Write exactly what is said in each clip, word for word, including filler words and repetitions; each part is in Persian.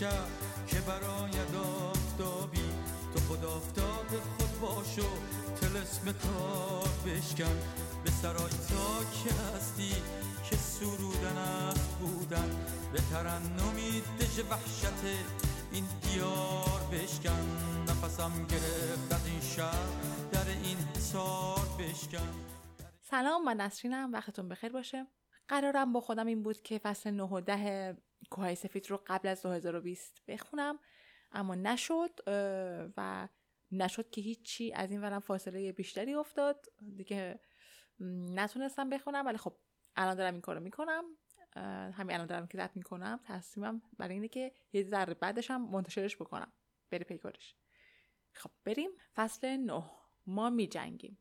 شب که برای آفتابی، تو خود آفتاب خود باشو طلسم کار بشکن. به سرای تا که هستی که سرودن است بودن، به ترنمی دژ وحشت این دیار بشکن. نفسم گرفت از این شب در این حصار بشکن. سلام، من نسرینم، وقتتون بخیر باشه. قرارم با خودم این بود که فصل نه و ده کوههای سفید رو قبل از دو هزار و بیست بخونم، اما نشد و نشد که هیچی. از این ورم فاصله بیشتری افتاد دیگه، نتونستم بخونم. ولی خب الان دارم این کارو میکنم، همین الان دارم که ضبط میکنم. تصمیمم برای اینه که یه ذره بعدش هم منتشرش بکنم، بری پیکارش. خب بریم. فصل نه، ما می جنگیم.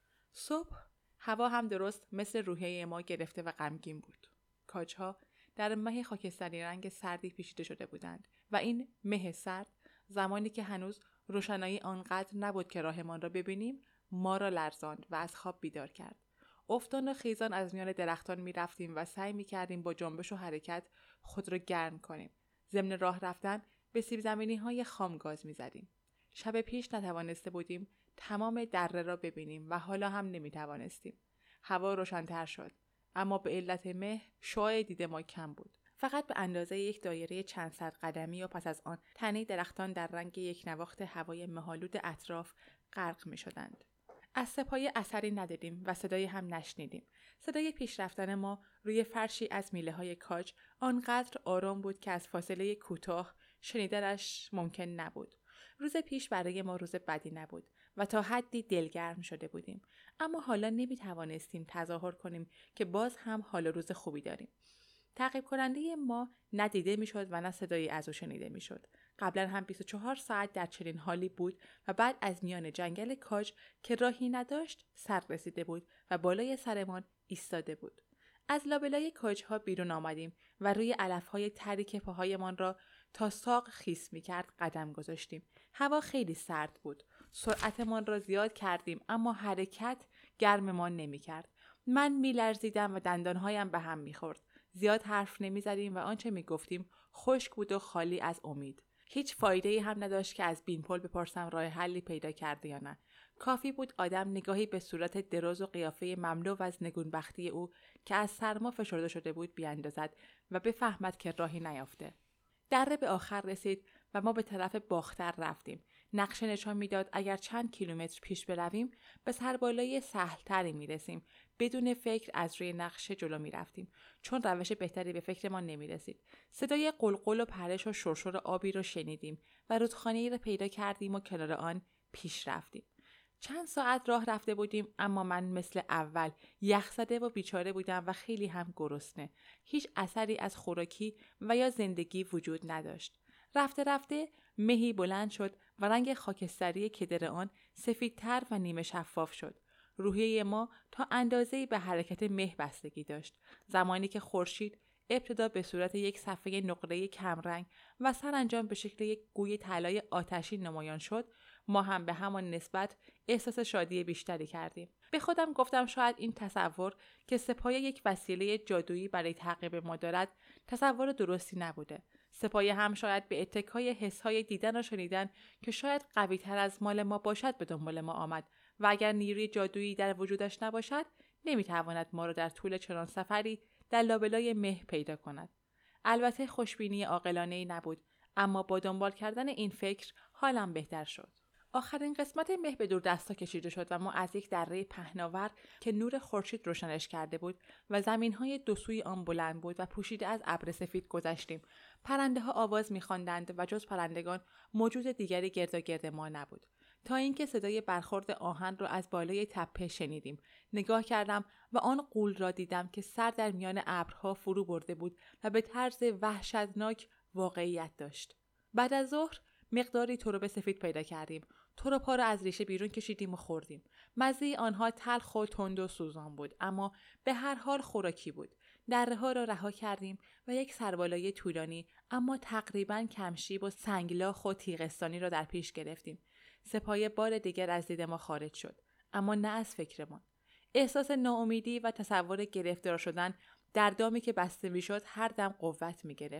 صبح هوا هم درست مثل روحیه ما گرفته و غمگین بود. کاجها در مه خاکستری رنگ سردی پیچیده شده بودند و این مه سرد، زمانی که هنوز روشنایی آنقدر نبود که راهمان را ببینیم، ما را لرزاند و از خواب بیدار کرد. افتان و خیزان از میان درختان می رفتیم و سعی می کردیم با جنبش و حرکت خود را گرم کنیم. ضمن راه رفتن به سیب زمینی های خام گاز می زدیم. شب پیش نتوانسته بودیم تمام دره را ببینیم و حالا هم نمی توانستیم. هوا روشن‌تر شد، اما به علت مه شعاع دید ما کم بود. فقط به اندازه یک دایره چند صد قدمی و پس از آن تنه درختان در رنگ یک نواخت هوای مه‌آلود اطراف غرق می شدند. از سپایه اثری ندیدیم و صدایی هم نشنیدیم. صدای پیش رفتن ما روی فرشی از میله های کاج آنقدر آرام بود که از فاصله کوتاه شنیدنش ممکن نبود. روز پیش برای ما روز بدی نبود و تا حدی دلگرم شده بودیم، اما حالا نمی توانستیم تظاهر کنیم که باز هم حال روز خوبی داریم. تعقیب کننده ما نه دیده می شد و نه صدایی از او شنیده می شد. قبلا هم بیست و چهار ساعت در چنین حالی بود و بعد از میان جنگل کاج که راهی نداشت سر رسیده بود و بالای سرمان ایستاده بود. از لابلای کاجها بیرون آمدیم و روی علفهای تری که پاهایمان را تا ساق خیس می کرد قدم گذاشتیم. هوا خیلی سرد بود. سرعتمان را زیاد کردیم اما حرکت گرممان نمی کرد. من می لرزیدم و دندانهایم به هم می خورد. زیاد حرف نمی زدیم و آنچه می گفتیم خشک بود و خالی از امید. هیچ فایده‌ای هم نداشت که از بینپل بپرسم راه حلی پیدا کرده یا نه. کافی بود آدم نگاهی به صورت دراز و قیافه مملو از نگونبختی او که از سرما فشرده شده بود بیاندازد و بفهمد که راهی نیافته. دره به آخر رسید و ما به طرف باختر رفتیم. نقشه نشان میداد اگر چند کیلومتر پیش برویم به سربالای سهل‌تری میرسیم. بدون فکر از روی نقشه جلو میرفتیم، چون روش بهتری به فکر ما نمیرسید. صدای قلقل و پرش و شرشر آبی رو شنیدیم و رودخانه‌ای را پیدا کردیم و کنار آن پیش رفتیم. چند ساعت راه رفته بودیم اما من مثل اول یخ زده و بیچاره بودم و خیلی هم گرسنه. هیچ اثری از خوراکی و یا زندگی وجود نداشت. رفته رفته مهی بلند شد و رنگ خاکستری کدر آن سفیدتر و نیمه شفاف شد. روحیه ما تا اندازه‌ای به حرکت مه بستگی داشت. زمانی که خورشید ابتدا به صورت یک صفحه نقره‌ای کمرنگ و سرانجام به شکل یک گوی طلای آتشی نمایان شد، ما هم به همان نسبت احساس شادی بیشتری کردیم. به خودم گفتم شاید این تصور که سپایه یک وسیله جادویی برای تعقیب ما دارد تصور درستی نبوده. سپایه هم شاید به اتکای حسهای دیدن و شنیدن که شاید قوی تر از مال ما باشد به دنبال ما آمد و اگر نیروی جادویی در وجودش نباشد نمیتواند ما را در طول چنان سفری در لابلای مه پیدا کند. البته خوشبینی عاقلانه‌ای نبود، اما با دنبال کردن این فکر حالم بهتر شد. آخرین قسمت مه به دور دستا کشیده شد و ما از یک دره پهناور که نور خورشید روشنش کرده بود و زمین‌های دو سوی آن بلند بود و پوشیده از ابر سفید گذشتیم. پرنده‌ها آواز می‌خواندند و جز پرندگان موجود دیگری گرداگرد ما نبود. تا اینکه صدای برخورد آهن را از بالای تپه شنیدیم. نگاه کردم و آن غول را دیدم که سر در میان ابرها فرو برده بود و به طرز وحشتناک واقعیت داشت. بعد از ظهر مقداری ترب سفید پیدا کردیم. ترب‌ها را از ریشه بیرون کشیدیم و خوردیم. مزه آنها تلخ و تند و سوزان بود، اما به هر حال خوراکی بود. دره‌ها را رها کردیم و یک سربالای طولانی اما تقریباً کمشیب و سنگلاخ و تیغستانی را در پیش گرفتیم. سپایه بار دیگر از دید ما خارج شد، اما نه از فکرمان. احساس ناامیدی و تصور گرفتار شدن در دامی که بسته میشد هر دم قوت می گرفت.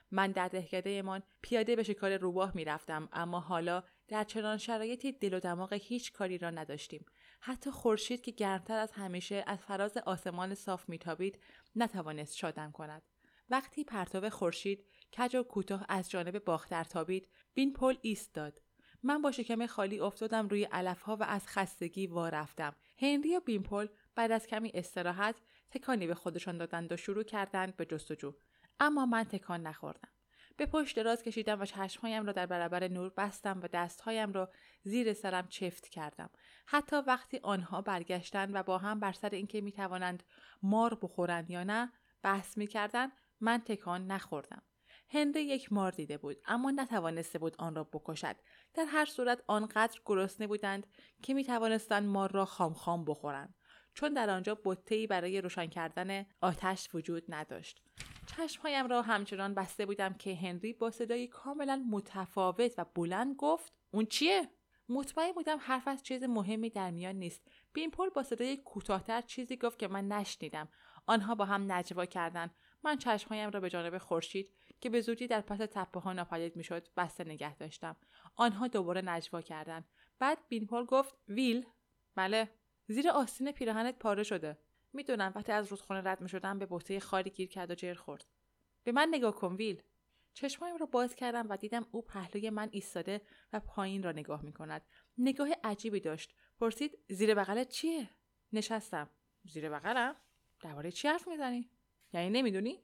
من در دهکده‌مان پیاده به شکار روباه می‌رفتم، اما حالا در چنان شرایطی دل و دماغ هیچ کاری را نداشتیم. حتی خورشید که گرمتر از همیشه از فراز آسمان صاف میتابید نتوانست شادم کند. وقتی پرتو خورشید کج و کوتاه از جانب باختر تابید، بینپل ایستاد. من با شکم خالی افتادم روی علفها و از خستگی وا رفتم. هنری و بینپل بعد از کمی استراحت تکانی به خودشان دادند و شروع کردند به جستجو. اما من تکان نخوردم. به پشت دراز کشیدم و چشمهایم را در برابر نور بستم و دستهایم را زیر سرم چفت کردم. حتی وقتی آنها برگشتند و با هم بر سر اینکه میتوانند مار بخورند یا نه بحث میکردند، من تکان نخوردم. هنری یک مار دیده بود، اما نتوانسته بود آن را بکشد. در هر صورت آنقدر گرسنه بودند که میتوانستند مار را خام خام بخورند، چون در آنجا بته‌ای برای روشن کردن آتش وجود نداشت. چشمهایم را همچنان بسته بودم که هنری با صدایی کاملا متفاوت و بلند گفت: اون چیه؟ مطمئن بودم حرف از چیز مهمی در میان نیست. بینپل با صدای کوتاه‌تر چیزی گفت که من نشنیدم. آنها با هم نجوا کردند. من چشمهایم را به جانب خورشید که به زودی در پس تپه‌ها ناپدید میشد بسته نگه داشتم. آنها دوباره نجوا کردند. بعد بینپل گفت: ویل؟ بله. زیر آستین پیراهنت پاره شده. میدونم. وقتی از رودخانه رد میشدم به بوته خاری گیر کرد و جر خورد. به من نگاه کن ویل. چشمایم را باز کردم و دیدم او پهلوی من ایستاده و پایین را نگاه میکند. نگاه عجیبی داشت. پرسید: زیر بغلت چیه؟ نشستم. زیر بغلم؟ درباره چی حرف میزنی؟ یعنی نمیدونی؟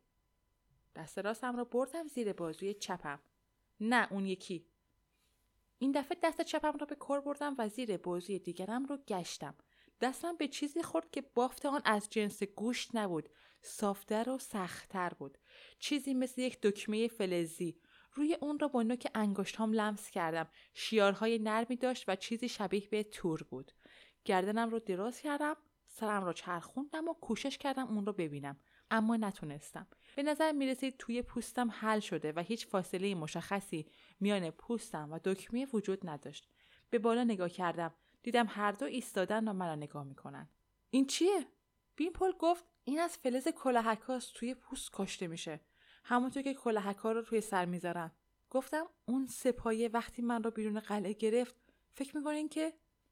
دست راستم را بردم زیر بازوی چپم. نه، اون یکی. این دفعه دست چپم را به کار بردم و زیر بازوی دیگرم رو گشتم. دستم به چیزی خورد که بافت آن از جنس گوشت نبود، صافتر و سخت‌تر بود. چیزی مثل یک دکمه فلزی. روی اون را با نوک انگشتام لمس کردم. شیارهای نرمی داشت و چیزی شبیه به تور بود. گردنم رو دراز کردم، سرم رو چرخوندم و کوشش کردم اون رو ببینم، اما نتونستم. به نظر می رسید توی پوستم حل شده و هیچ فاصله مشخصی میان پوستم و دکمه وجود نداشت. به بالا نگاه کردم. دیدم هر دو ایستادن و منو نگاه میکنن. این چیه؟ بینپل گفت: این از فلز کلاهکاست، توی پوست کاشته میشه، همونطور که کلاهکا رو توی سر میذارن. گفتم: اون سپایه وقتی من رو بیرون قلعه گرفت، فکر میکنین که؟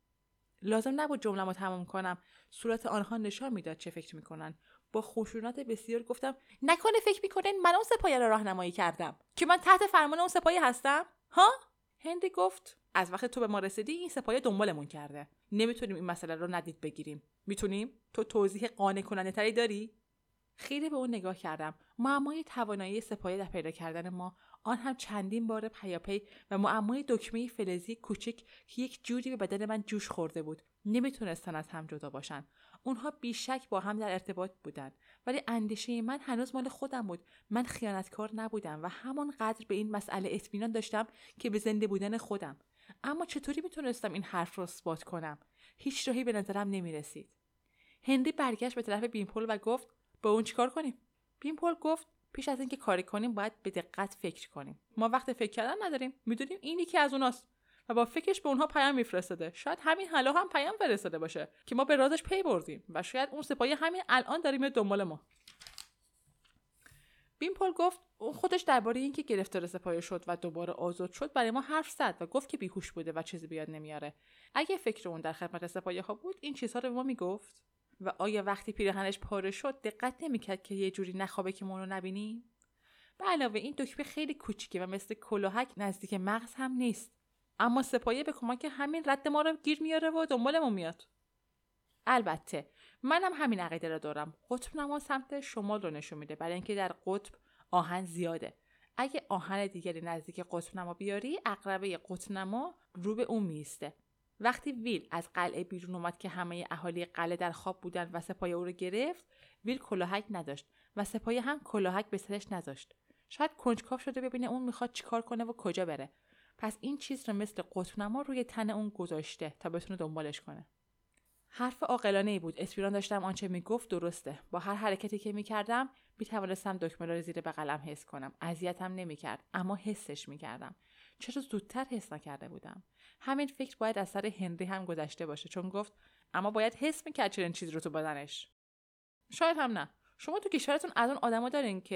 لازم نبود جمله‌مو تمام کنم. صورت آنها نشان میداد چه فکر میکنن. با خشونت بسیار گفتم: نکنه فکر میکنین من اون سپایه رو راهنمایی کردم، که من تحت فرمان اون سپایه هستم؟ ها؟ هنری گفت: از وقت تو به ما رسیدی این سپایه دنبالمون کرده. نمیتونیم این مسئله رو ندید بگیریم. میتونیم؟ تو توضیح قانع کننده تری داری؟ خیره به اون نگاه کردم. معمای توانایی سپایه در پیدا کردن ما، آن هم چندین بار پیاپی، و معمای دکمه فلزی کوچک که یک جوری به بدن من جوش خورده بود. نمیتونستن از هم جدا باشن. اونها بیشک با هم در ارتباط بودن، ولی اندیشه من هنوز مال خودم بود. من خیانتکار نبودم و همانقدر به این مسئله اطمینان داشتم که به زنده بودن خودم. اما چطوری میتونستم این حرف رو اثبات کنم؟ هیچ راهی به نظرم نمیرسید. هنری برگشت به طرف بینپل و گفت: با اون چیکار کنیم؟ بینپل گفت: پیش از اینکه کاری کنیم باید به دقت فکر کنیم. ما وقت فکر کردن نداریم. میدونیم این یکی از اوناست و با فکرش به اونها پیام میفرستاده. شاید همین حالا هم پیام فرستاده باشه که ما به رازش پی بردیم و شاید اون سپایه همین الان داره میاد دنبال ما. بینپل گفت: اون خودش درباره اینکه گرفتار سپایه شد و دوباره آزاد شد برای ما حرف زد و گفت که بیهوش بوده و چیزی بیاد نمیاره. اگه فکر اون در خدمت سپایه ها بود این چیزها رو به ما میگفت. و آیا وقتی پیراهنش پاره شد دقت نمیکرد که یه جوری نخوابه که ما رو نبینیم؟ به علاوه این دکمه خیلی کوچیکه و مثل کلاهک نزدیک مغز هم نیست. اما سپایه به کمک همین رد ما رو گیر میاره و دنبالمون میاد. البته منم همین عقیده رو دارم. قطب نما سمت شمال رو نشون میده، برای اینکه در قطب آهن زیاده. اگه آهن دیگری نزدیک قطب نما بیاری، عقربه قطب نما رو به اون میسته. وقتی ویل از قلعه بیرون اومد که همه اهالی قلعه در خواب بودن و سپایه او رو گرفت، ویل کلاهک نداشت و سپایه هم کلاهک به سرش نذاشت. شاید کنجکاو شده ببینه اون میخواد چیکار کنه و کجا بره. پس این چیز رو مثل قطب نما روی تن اون گذاشته تا بتونه دنبالش کنه. حرف عاقلانه‌ای بود. اطمینان داشتم آنچه میگفت درسته. با هر حرکتی که میکردم میتوانستم دکمه رو زیر بغلم حس کنم. اذیتم نمیکرد، اما حسش میکردم. چرا زودتر حس نکرده بودم؟ همین فکر باید از سر هنری هم گذشته باشه، چون گفت: اما باید حس میکرد چنین چیزی رو تو بدنش. شاید هم نه. شما تو کشورتون از اون آدما دارین که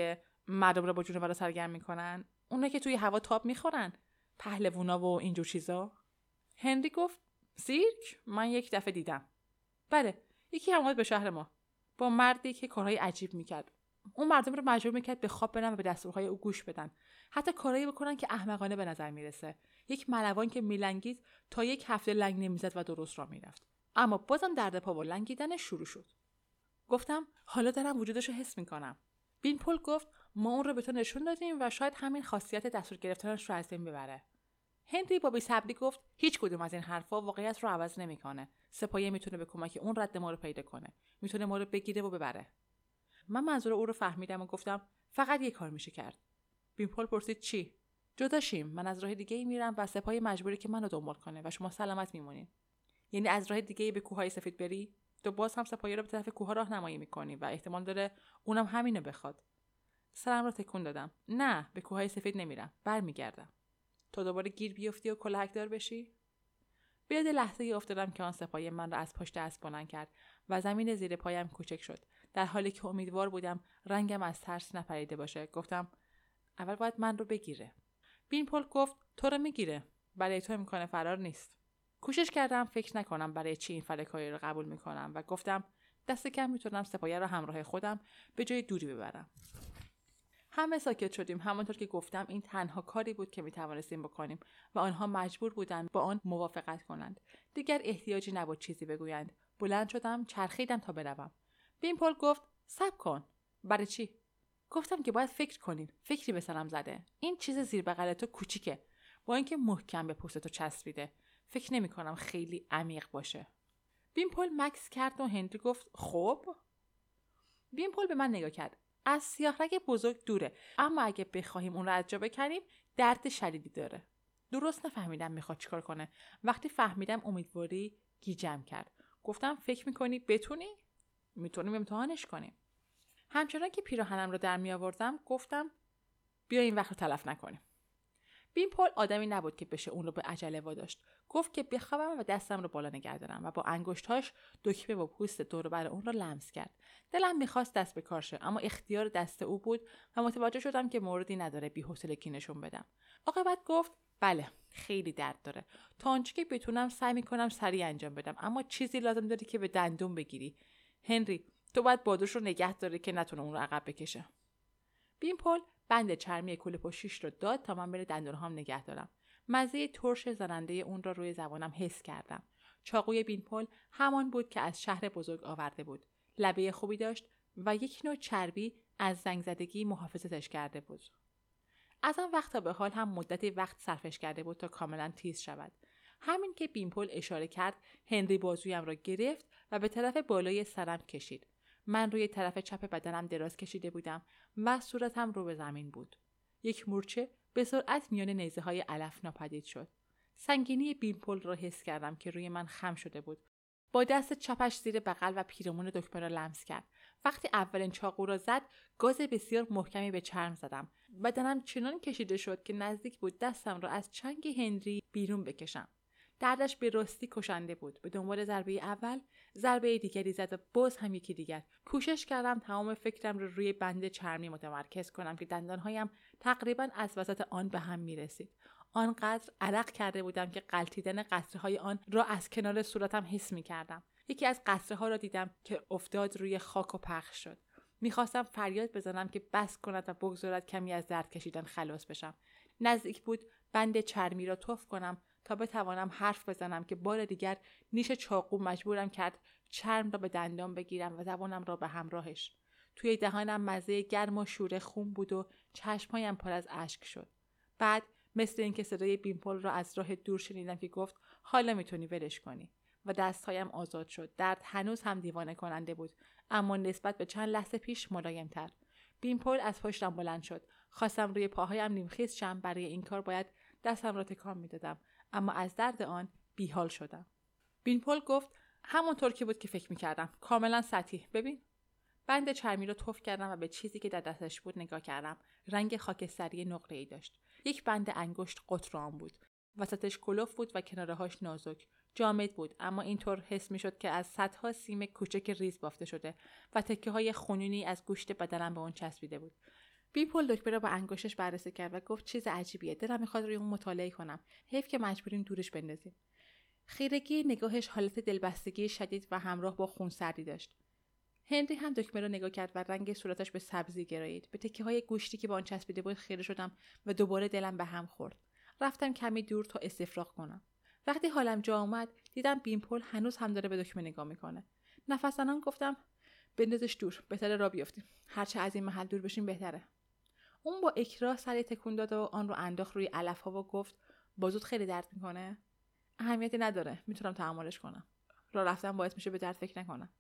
مردم رو با جونورا سرگرم میکنن؟ اونا که توی هوا تاب میخورن، پهلوونا و اینجور چیزا. هنری گفت سیرک؟ من یک دفعه دیدم. بله، یکی هم اومد به شهر ما با مردی که کارهای عجیب میکرد. اون مردم رو مجبور میکرد به خواب برن و به دستورهای او گوش بدن، حتی کارهایی بکنن که احمقانه به نظر میرسه. یک ملوان که میلنگید تا یک هفته لنگ نمیزد و درست راه میرفت، اما بازم درد پا و لنگیدن شروع شد. گفتم حالا دارم وجودش رو حس میکنم. بین پل گفت ما اون رو به تو نشون دادیم و شاید همین خاصیت دستور گرفتنش رو از بین ببره. هنری با بی‌صبری گفت هیچ کدوم از این حرفا واقعیت رو عوض نمیکنه. سپاهی میتونه به کمک اون رد ما رو پیدا کنه، میتونه ما رو بگیره و ببره. من منظور او رو فهمیدم و گفتم فقط یک کار میشه کرد. بین پل پرسید چی؟ جدا شیم، من از راه دیگه‌ای میرم و سپاهی مجبوری که منو دنبال کنه و شما سلامت میمونین. یعنی از راه دیگه‌ای به کوههای سفید بری؟ تو باز هم سپاهی رو به طرف کوه‌ها راهنمایی میکنی و احتمال داره اونم همینو بخواد. سرم رو تکون دادم. نه، به کوههای سفید نمیرم، برمیگردم. تو دوباره گیر بیفتی و کلاهکدار بشی؟ به یاد لحظه‌ای افتادم که آن سپاهی من را از پشت اسب بلند کرد و زمین زیر پایم کوچک شد. در حالی که امیدوار بودم رنگم از ترس نپریده باشه، گفتم اول باید من رو بگیره. بین پل گفت تو رو میگیره، برای تو امکان فرار نیست. کوشش کردم فکر نکنم برای چی این فلکایی رو قبول میکنم و گفتم دست کم میتونم سپاهی رو همراه خودم به جای دوری ببرم. همه ساکت شدیم. همانطور که گفتم این تنها کاری بود که میتوانستیم بکنیم و آنها مجبور بودند با آن موافقت کنند. دیگر احتیاجی نبود چیزی بگویند. بلند شدم، چرخیدم تا بروم. بین پل گفت صبر کن. برای چی؟ گفتم که باید فکر کنیم. فکری به سرم زده. این چیز زیر بغل تو کوچیکه، با اینکه محکم به پوست تو چسبیده. فکر نمی کنم خیلی عمیق باشه. بین پل مکث کرد و هنری گفت خب. بین پل به من نگاه کرد. از سیاه‌رگ بزرگ دوره، اما اگه بخوایم اون رو از جا بکنیم درد شدیدی داره. درست نفهمیدم میخواد چیکار کنه. وقتی فهمیدم امیدواری گیجم کرد. گفتم فکر میکنی بتونی؟ میتونیم امتحانش کنیم. همچنان که پیراهنم رو در می آوردم گفتم بیا این وقت رو تلف نکنیم. بین پل آدمی نبود که بشه اون رو به عجله واداشت. گفت که بخوابم و دستم رو بالا نگه دارم و با انگشتاش دکمه و پوست دور و بر اون رو لمس کرد. دلم میخواست دست به کار شه، اما اختیار دست او بود و متوجه شدم که موردی نداره بی‌حوصلگی نشون بدم. عاقبت گفت بله خیلی درد داره. تا آنچه که بتونم سعی میکنم سریع انجام بدم، اما چیزی لازم داری که به دندون بگیری. هنری تو باید بادوش رو نگه داری که نتونه اون رو عقب بکشه. بین پل بند چرمی کوله پشتیش رو داد تا من بین دندونهام نگه دارم. مزه ترش زننده اون را روی زبانم حس کردم. چاقوی بین پل همان بود که از شهر بزرگ آورده بود. لبه خوبی داشت و یک نوع چربی از زنگ زدگی محافظتش کرده بود. از آن وقت تا به حال هم مدتی وقت صرفش کرده بود تا کاملا تیز شود. همین که بین پل اشاره کرد هنری بازویم را گرفت و به طرف بالای سرم کشید. من روی طرف چپ بدنم دراز کشیده بودم و صورتم رو به زمین بود. یک مورچه به سرعت میان نیزه های علف ناپدید شد. سنگینی بین پل را حس کردم که روی من خم شده بود. با دست چپش زیر بغل و پیرامون دکمه را لمس کرد. وقتی اولین چاقو را زد، گاز بسیار محکمی به چرم زدم. بدنم چنان کشیده شد که نزدیک بود دستم را از چنگ هنری بیرون بکشم. دردش به راستی کشنده بود. به دنبال ضربه اول ضربه دیگری زد و باز هم یکی دیگر. کوشش کردم تمام فکرم رو روی بند چرمی متمرکز کنم که دندانهایم تقریبا از وسط آن به هم می رسید. آنقدر عرق کرده بودم که غلتیدن قطره های آن را از کنار صورتم حس می کردم. یکی از قطره ها را دیدم که افتاد روی خاک و پخش شد. میخواستم فریاد بزنم که بس کند و بگذارد کمی از درد کشیدن خلاص بشم. نزدیک بود بند چرمی را تف کنم تا بتوانم حرف بزنم که بار دیگر نیش چاقو مجبورم کرد چرم را به دندان بگیرم و زبانم را به همراهش. توی دهانم مزه گرم و شوره خون بود و چشمهایم پر از اشک شد. بعد مثل اینکه صدای بین پل را از راه دور شنیدم که گفت حالا میتونی ولش کنی و دستهایم آزاد شد. درد هنوز هم دیوانه کننده بود، اما نسبت به چند لحظه پیش ملایم‌تر. بین پل از پشتم بلند شد. خواستم روی پاهایم نیمخیز شم. برای این کار باید دستم را تکان میدادم، اما از درد آن بیحال شدم. بین پل گفت همونطور که بود که فکر میکردم، کاملا سطحی. ببین. بند چرمی رو تف کردم و به چیزی که در دستش بود نگاه کردم. رنگ خاکستری نقره‌ای داشت. یک بند انگشت قطر آن بود. وسطش کلوف بود و کناره‌هاش نازک. جامد بود، اما اینطور حس میشد که از صدها سیم کوچک ریز بافته شده و تکه‌های خونینی از گوشت بدنم به اون چسبیده بود. بیپل دکمه را با انگشتش بررسی کرد و گفت چیز عجیبیه، دلم میخواد روی اون مطالعه کنم. حیف که مجبوریم دورش بندازیم. خیرگی نگاهش حالت دلبستگی شدید و همراه با خونسردی داشت. هنری هم دکمه را نگاه کرد و رنگ صورتش به سبزی گرایید. به تکه‌های گوشتی که به آن چسبیده بود خیره شدم و دوباره دلم به هم خورد. رفتم کمی دور تا استفراغ کنم. وقتی حالم جا اومد دیدم بیمپل هنوز هم داره به دکمه نگاه میکنه. نفس زنان گفتم بندازش دور، بهتره راه بیافتیم. هرچه از این محل دور بشیم بهتره. اون با اکراه سری تکون داد و آن رو انداخت روی علف‌ها و گفت بازوت خیلی درد میکنه؟ اهمیتی نداره، میتونم تحملش کنم. راه رفتن باعث میشه به درد فکر نکنم.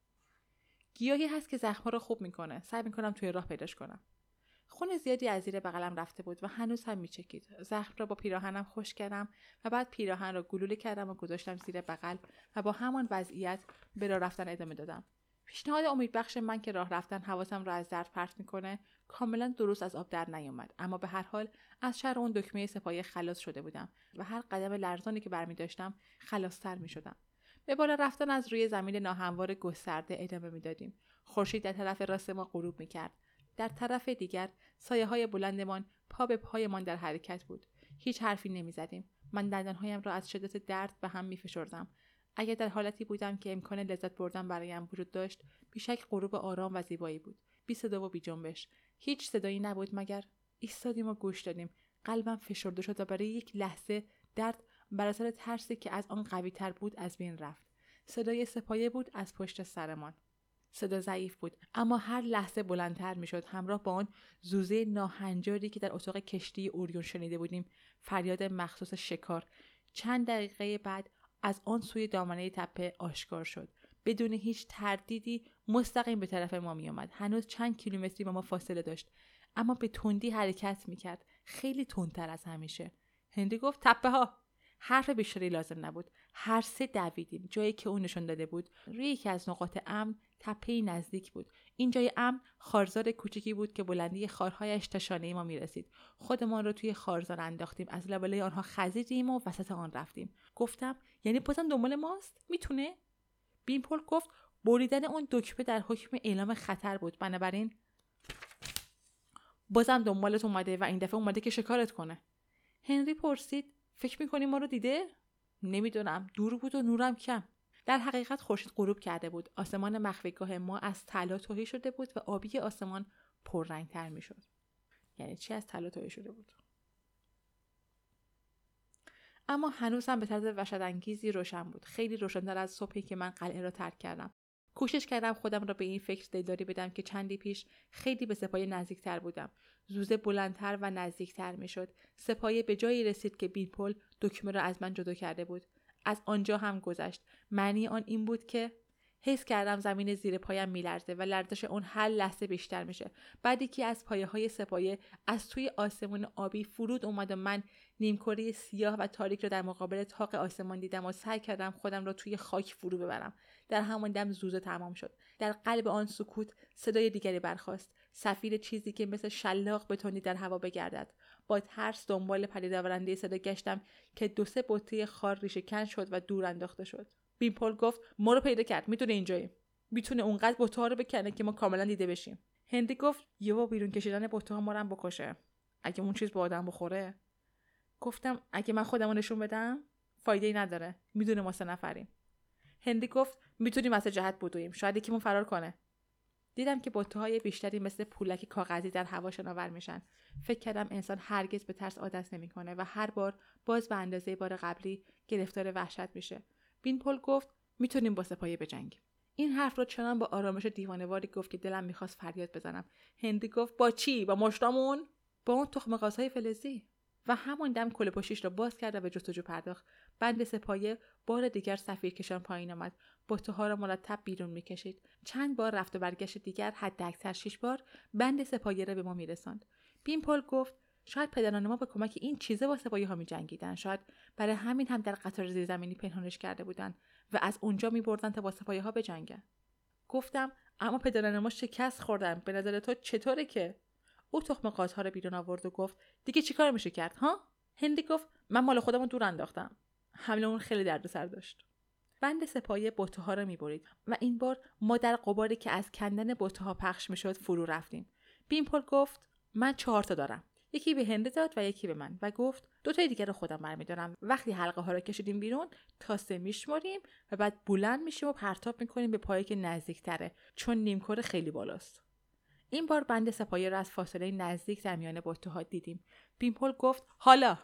گیاهی هست که زخم‌ها رو خوب میکنه. سعی میکنم توی راه پیداش کنم. خون زیادی از زیر بغلم رفته بود و هنوز هم میچکید. زخم را با پیراهنم خشک کردم و بعد پیراهن را گلوله کردم و گذاشتم زیر بغل و با همان وضعیت به راه رفتن ادامه دادم. پیشنهاد امیدبخش من که راه رفتن حواسم را از درد پرت میکنه کاملا درست از آب در نیامد، اما به هر حال از شر اون دکمه سپاهی خلاص شده بودم و هر قدم لرزانی که برمی داشتم خلاص‌تر میشدم. به بالا رفتن از روی زمین ناهموار گسترده ادامه میدادیم. خورشید در طرف راست ما غروب میکرد. در طرف دیگر سایه‌های بلندمان پا به پایمان در حرکت بود. هیچ حرفی نمی‌زدیم. من دندانهایم را از شدت درد به هم می‌فشردم. اگر در حالتی بودم که امکان لذت بردن برایم وجود داشت، بیشک غروب آرام و زیبایی بود. بی صدا و بی جنبش. هیچ صدایی نبود مگر ایستادیم و گوش دادیم. قلبم فشرده شد و برای یک لحظه درد بر اثر ترسی که از آن قوی‌تر بود از بین رفت. صدای سپایه بود از پشت سرمان. صدا ضعیف بود اما هر لحظه بلندتر میشد، همراه با آن زوزه ناهنجاری که در اتاق کشتی اوریون شنیده بودیم. فریاد مخصوص شکار. چند دقیقه بعد از آن سوی دامنه تپه آشکار شد. بدون هیچ تردیدی مستقیم به طرف ما می آمد. هنوز چند کیلومتری با ما فاصله داشت اما به تندی حرکت می کرد، خیلی تندتر از همیشه. هنری گفت تپه ها. حرف بیشتری لازم نبود. هر سه دویدیم. جایی که اون نشون داده بود روی یکی از نقاط امن تپه‌ای نزدیک بود. این جای امن خارزار کوچکی بود که بلندی خارهایش تا شانه ما میرسید. خودمان رو توی خارزار انداختیم، از لابلای آنها خزیدیم و وسط آن رفتیم. گفتم یعنی بازم دنبال ماست؟ میتونه؟ بیمپل گفت بریدن اون دکمه در حکم اعلام خطر بود، بنابراین بازم دنبالت اومده و این دفعه اومده که شکارت کنه. هنری پرسید فکر میکنی ما رو دیده؟ نمیدونم، دور بود و نورم کم. در حقیقت خورشید غروب کرده بود. آسمان مخفیگاه ما از طلا تهی شده بود و آبی آسمان پررنگ‌تر میشد. یعنی چی از طلا تهی شده بود؟ اما هنوز هم به طرز وحشت‌انگیزی روشن بود. خیلی روشن‌تر از صبحی که من قلعه را ترک کردم. کوشش کردم خودم را به این فکر دلداری بدم که چندی پیش خیلی به سپایه نزدیکتر بودم. زوزه بلندتر و نزدیکتر میشد. سپایه به جایی رسید که بیپل دکمه را از من جدا کرده بود. از آنجا هم گذشت. معنی آن این بود که حس کردم زمین زیر پایم میلرزه و لرزش اون هر لحظه بیشتر میشه. بعد یکی از پایه های سپایه از توی آسمون آبی فرود اومد و من نیمکره سیاه و تاریک را در مقابل طاق آسمان دیدم و سعی کردم خودم را توی خاک فرو ببرم. در همان دم زوزه تمام شد. در قلب آن سکوت صدای دیگری برخاست. صفیر چیزی که مثل شلاق به تندی در هوا بگردد. با ترس دنبال پدیدآورنده صدا گشتم که دو سه بطه خار ریشه کن شد و دور انداخته شد. بیمپل گفت ما رو پیدا کرد، میتونه اینجاییم. میتونه اونقدر بطه ها رو بکنه که ما کاملا دیده بشیم. هنری گفت یه با بیرون کشیدن بطه ها ما رو هم بکشه. اگه اون چیز با آدم بخوره. گفتم اگه من خودمو نشون بدم فایده‌ای نداره. میدونه ما سه نفریم. هنری گفت میتونیم از جهت بدویم، شاید یکیمون فرار کنه. دیدم که بطه‌های بیشتری مثل پولک کاغذی در هوا شناور میشن. فکر کردم انسان هرگز به ترس عادت نمیکنه و هر بار باز به اندازه بار قبلی گرفتار وحشت میشه. بیمپل گفت میتونیم با سپایه بجنگیم. این حرف رو چنان با آرامش دیوانه‌واری گفت که دلم میخواست فریاد بزنم. هنری گفت با چی؟ با مشتامون؟ با اون تخم قازهای فلزی. و همان دم کله پشتیش را باز کرد و به جستجو پرداخت. بند سپایه بار دیگر صفیرکشان پایین آمد. بطه‌ها را مرتب بیرون میکشید. چند بار رفت و برگشت دیگر، حد اکثر شش بار، بند سپایه را به ما میرساند. بیمپل گفت شاید پدران ما به کمک این چیزه با سپایه ها می جنگیدن. شاید برای همین هم در قطار زیرزمینی پنهانش کرده بودن و از اونجا می بردن تا با سپایه ها بجنگن. گفتم اما پدران ما شکست خوردن. به نظر تو چطوره که؟ او تخم قازها رو بیرون آورد و گفت دیگه چیکار میشه کرد ها؟ هنری گفت من مال خودمو دور انداختم. حمله اون خیلی دردسر داشت. بند سپایه بطه ها رو میبرید و این بار ما در غباری که از کندن بطه ها پخش میشد فرو رفتیم. بیمپل گفت من چهار تا دارم. یکی به هند داد و یکی به من و گفت دو تای دیگه رو خودم برمی‌دارم. وقتی حلقه ها رو کشیدیم بیرون تا سه میشماریم و بعد بلند میشیم و پرتاب میکنیم به پایی که نزدیک‌تره، چون نیمکره خیلی بالاست. این بار بند سپاهی رو از فاصله نزدیک در میان بته‌ها دیدیم. بیمپل گفت حالا.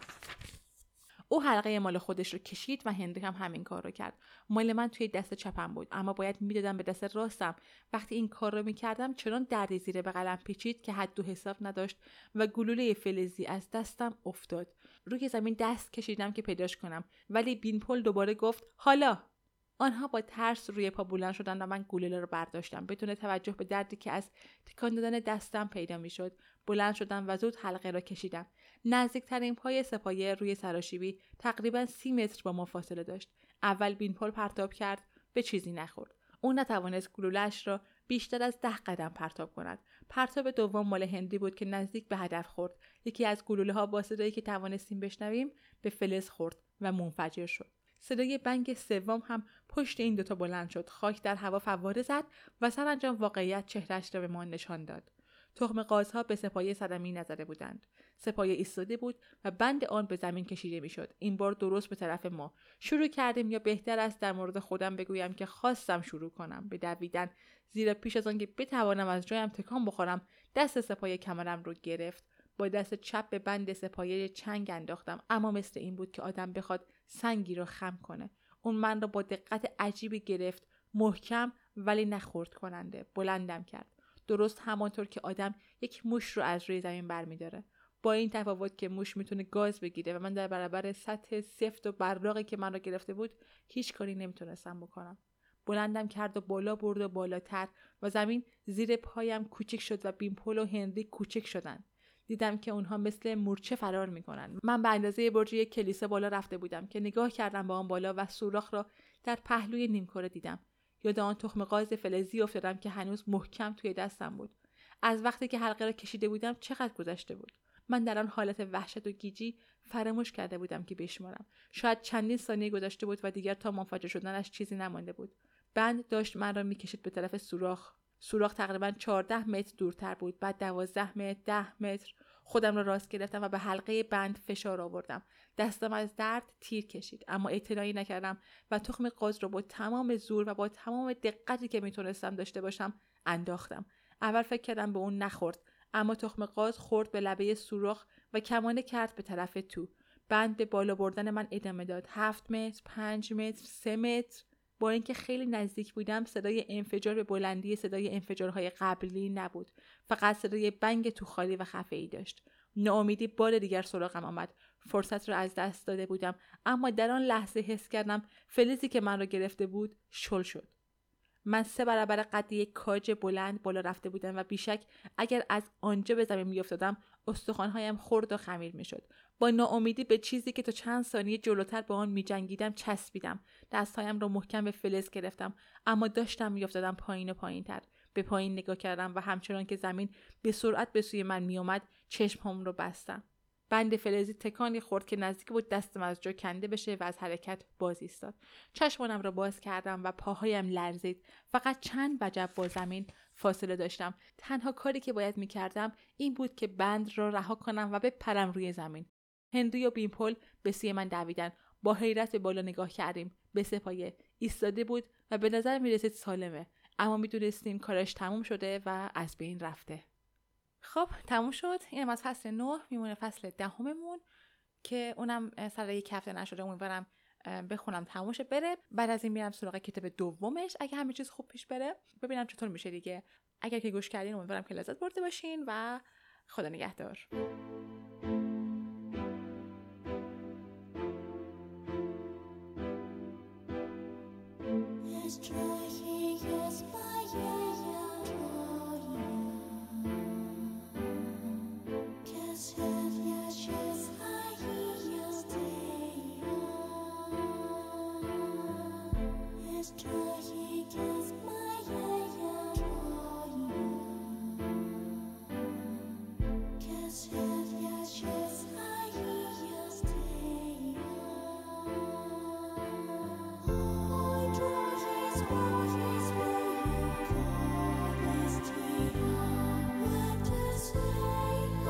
او حلقه مال خودش رو کشید و هنری هم همین کار رو کرد. مال من توی دست چپم بود، اما باید میدادم به دست راستم. وقتی این کار رو میکردم چنان دردی زیر بغلم پیچید که حد و حساب نداشت و گلوله فلزی از دستم افتاد. روی زمین دست کشیدم که پیداش کنم، ولی بیمپل دوباره گفت حالا. آنها با ترس روی پا بلند شدند و من گلوله رو برداشتم. بدون توجه به دردی که از تکان دادن دستم پیدا میشد، بلند شدم و زود حلقه را کشیدم. نزدیکترین پای سپایه روی سراشیبی تقریباً سی متر با ما فاصله داشت. اول بیمپل پرتاب کرد، به چیزی نخورد. او نتوانست گلوله‌اش را بیشتر از ده قدم پرتاب کند. پرتاب دوم مال هندی بود که نزدیک به هدف خورد. یکی از گلوله‌ها با صدایی که توانستیم بشنویم به فلز خورد و منفجر شد. صدای بنگ سوم هم پشت این دوتا بلند شد. خاک در هوا فواره زد و سرانجام واقعیت چهرهش را به ما نشان داد. تخم قازها به سپایه صدمه‌ای نزده بودند. سپایه ایستاده بود و بند آن به زمین کشیده میشد. این بار درست به طرف ما شروع کردیم، یا بهتر است در مورد خودم بگویم که خواستم شروع کنم به دویدن، زیرا پیش از آن که بتوانم از جایم تکان بخورم دست سپایه کمرم رو گرفت. با دست چپ به بند سپایه چنگ انداختم، اما مثل این بود که آدم بخواد سنگی رو خم کنه. اون من رو با دقت عجیبی گرفت، محکم ولی نه خرد کننده. بلندم کرد، درست همانطور که آدم یک موش رو از روی زمین برمی‌داره. با این تفاوت که موش میتونه گاز بگیره و من در برابر سطح سفت و براقی که من رو گرفته بود هیچ کاری نمیتونستم بکنم. بلندم کرد و بالا برد و بالاتر و زمین زیر پایم کوچک شد و بیمپل و هنری کوچک شدن. دیدم که اونها مثل مورچه فرار میکنن. من به اندازه برج یک کلیسا بالا رفته بودم که نگاه کردم به آن بالا و سوراخ را در پهلوی نیمکره دیدم. یاد آن تخم قاز فلزی افتادم که هنوز محکم توی دستم بود. از وقتی که حلقه را کشیده بودم چقدر گذشته بود؟ من در آن حالت وحشت و گیجی فراموش کرده بودم که بشمارم. شاید چندین ثانیه گذشته بود و دیگر تا منفجر شدنش چیزی نمانده بود. بند داشت من را میکشید به طرف سوراخ. سوراخ تقریباً چهارده متر دورتر بود، بعد دوازده متر، ده متر. خودم را راست گرفتم و به حلقه بند فشار آوردم. دستم از درد تیر کشید، اما اعتنایی نکردم و تخم قاز را با تمام زور و با تمام دقتی که میتونستم داشته باشم انداختم. اول فکر کردم به اون نخورد، اما تخم قاز خورد به لبه سوراخ و کمانه کرد به طرف تو. بند به بالا بردن من ادامه داد. هفت متر، پنج متر، سه متر. با اینکه خیلی نزدیک بودم صدای انفجار به بلندی صدای انفجارهای قبلی نبود، فقط صدای بنگ تو خالی و خفه‌ای داشت. ناامیدی بار دیگر سراغم آمد. فرصت را از دست داده بودم، اما در آن لحظه حس کردم فلزی که من را گرفته بود شل شد. من سه برابر قد یک کاج بلند بالا رفته بودم و بیشک اگر از آنجا به زمین میافتادم استخوان‌هایم خرد و خمیر میشد. با ناامیدی به چیزی که تا چند ثانیه جلوتر با آن میجنگیدم چسبیدم. دستهایم را محکم به فلز گرفتم، اما داشتم میافتادم پایین و پایین‌تر. به پایین نگاه کردم و همچنان که زمین به سرعت به سوی من میآمد چشم‌هام را بستم. بند فلزی تکانی خورد که نزدیک بود دستم از جا کنده بشه و از حرکت باز ایستاد. چشمانم را باز کردم و پاهایم لرزید. فقط چند وجب با زمین فاصله داشتم. تنها کاری که باید میکردم این بود که بند را رها کنم و بپرم روی زمین. هنری و بیمپل به سوی من دویدن. با حیرت به بالا نگاه کردیم. به سپایه ایستاده بود و به نظر میرسید سالمه، اما میدونستیم کارش تموم شده و از بین رفته. خب تموم شد. اینم از فصل نه. میمونه فصل دهممون که اونم سر یک هفته نشده. امیدوارم بخونم تموم شه بره. بعد از این میرم سراغ کتاب دومش اگه همه چیز خوب پیش بره، ببینم چطور میشه دیگه. اگر که گوش کردین امیدوارم که لذت برده باشین و خدا نگهدار. What to say?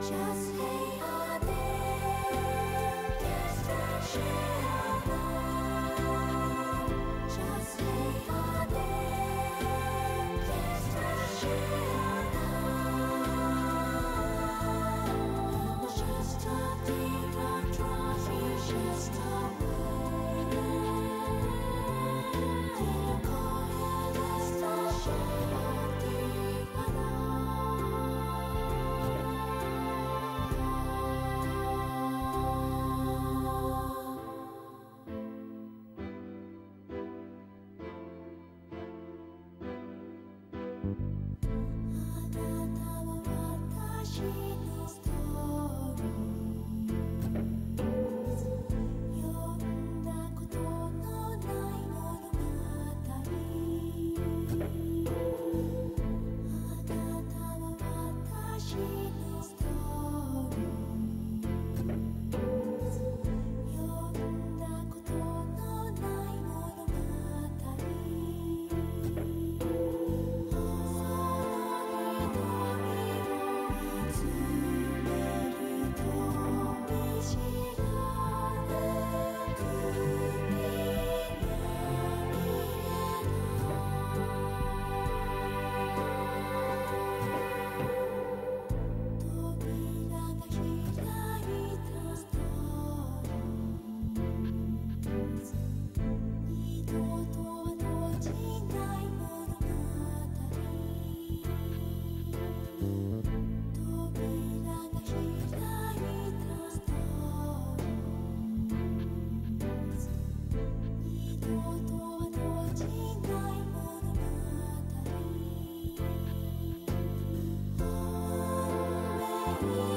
you.